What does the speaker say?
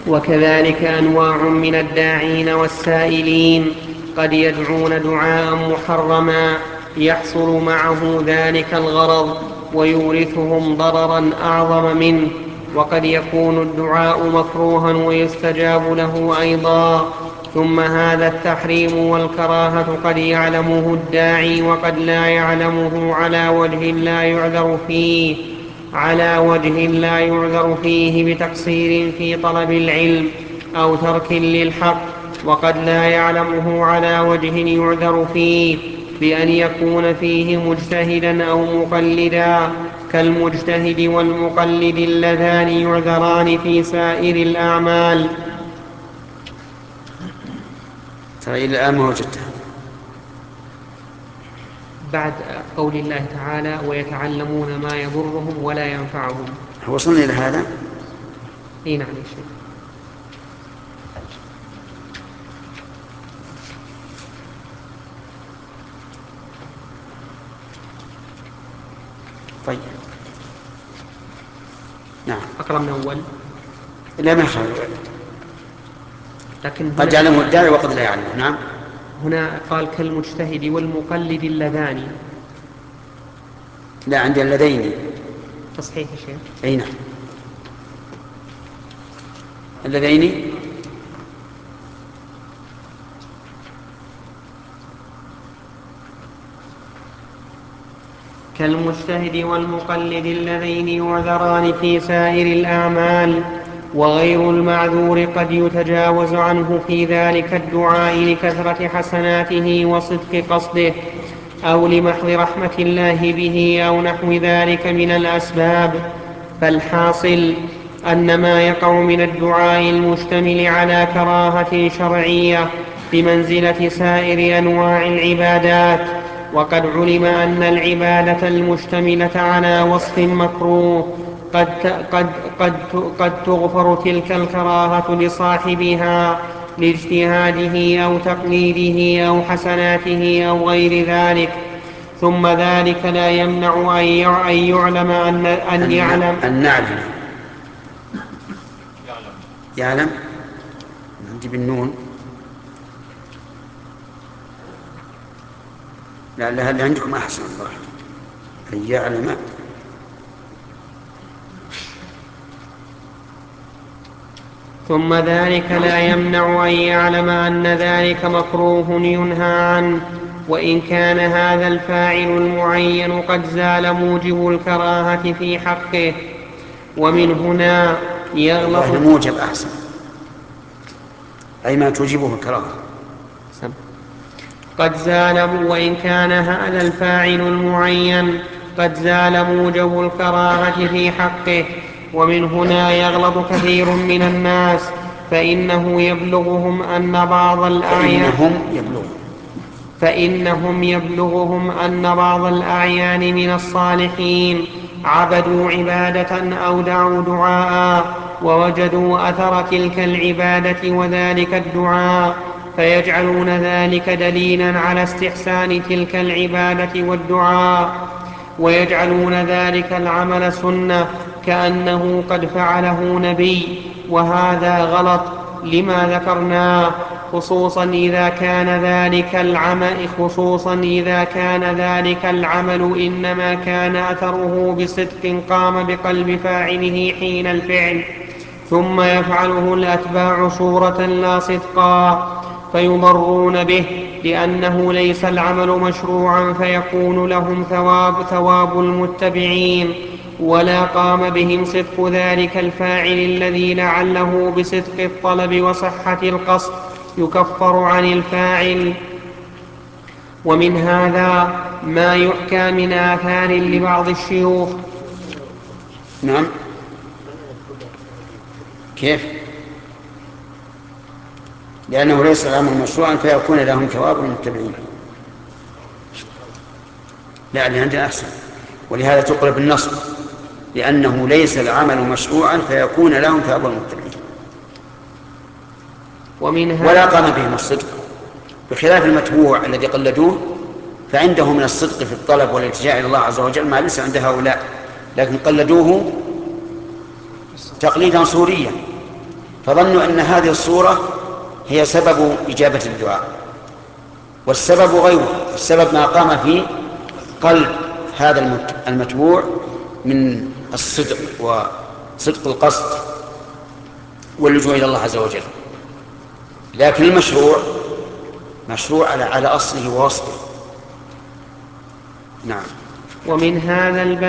وكذلك أنواع من الداعين والسائلين قد يدعون دعاء محرما يحصل معه ذلك الغرض ويورثهم ضررا أعظم منه، وقد يكون الدعاء مكروها ويستجاب له أيضا. ثم هذا التحريم والكراهة قد يعلمه الداعي وقد لا يعلمه على وجه لا يعذر فيه بتقصير في طلب العلم أو ترك للحق، وقد لا يعلمه على وجه يعذر فيه بأن يكون فيه مجتهدا أو مقلدا، كالمجتهد والمقلد اللذان يعذران في سائر الأعمال. ترى إلى الآن ما وجدتها بعد قول الله تعالى ويتعلمون ما يضرهم ولا ينفعهم. وصلنا إلى هذا. نعم يا شيخ. طيب نعم أقرأ من أول. لا ما يخالف، لكن قد يعلمه الداعي وقد لا يعلمه. نعم هنا قال كالمجتهد والمقلد اللذان. لا عندي اللذين. تصحيح يا شيخ. أي نعم اللذين. كالمجتهد والمقلد اللذين يعذران في سائر الأعمال، وغير المعذور قد يتجاوز عنه في ذلك الدعاء لكثرة حسناته وصدق قصده، أو لمحض رحمة الله به أو نحو ذلك من الأسباب. فالحاصل أن ما يقع من الدعاء المشتمل على كراهة شرعية بمنزلة سائر أنواع العبادات، وقد علم أن العبادة المشتملة على وصف مكروه قد تغفر تلك الكراهة لصاحبها لاجتهاده أو تقليده أو حسناته أو غير ذلك. ثم ذلك لا يمنع أن يعلم يعلم نجيب النون لعلها اللي عندكم أحسن الله أن يعلم. ثم ذلك لا يمنع أن يعلم أن ذلك مكروه ينهى عنه، وإن كان هذا الفاعل المعين قد زال موجب الكراهة في حقه. ومن هنا يغلط موجب أحسن أي ما توجبه الكراهة. وإن كان هذا الفاعل المعين قد زال موجب الكراهة في حقه. ومن هنا يغلط كثير من الناس فإنهم يبلغهم أن بعض الأعيان من الصالحين عبدوا عبادة أو دعوا دعاء ووجدوا أثر تلك العبادة وذلك الدعاء، فيجعلون ذلك دليلا على استحسان تلك العبادة والدعاء، ويجعلون ذلك العمل سنة كأنه قد فعله نبي، وهذا غلط لما ذكرناه، خصوصا إذا كان ذلك العمل إنما كان أثره بصدق قام بقلب فاعله حين الفعل، ثم يفعله الأتباع صورة لا صدقا فيضرون به لأنه ليس العمل مشروعا فيكون لهم ثواب المتبعين، ولا قام بهم صدق ذلك الفاعل الذي لعله بصدق الطلب وصحة القصد يكفر عن الفاعل. ومن هذا ما يحكى من آثار لبعض الشيوخ. نعم كيف؟ لأنه ليس العمل مشروعا فيكون لهم ثواب المتبعين. لا اللي عندنا أحسن، ولهذا تقلب النصب لأنه ليس العمل مشروعا فيكون لهم ثواب المتبعين ولا قام بهم الصدق، بخلاف المتبوع الذي قلدوه فعنده من الصدق في الطلب والالتجاء إلى الله عز وجل ما ليس عند هؤلاء، لكن قلدوه تقليدا صوريا فظنوا أن هذه الصورة هي سبب إجابة الدعاء، والسبب غيره. السبب ما قام في قلب هذا المتبوع من الصدق وصدق القصد واللجوء إلى الله عز وجل. لكن المشروع مشروع على أصله ووصفه. نعم. ومن هذا الباب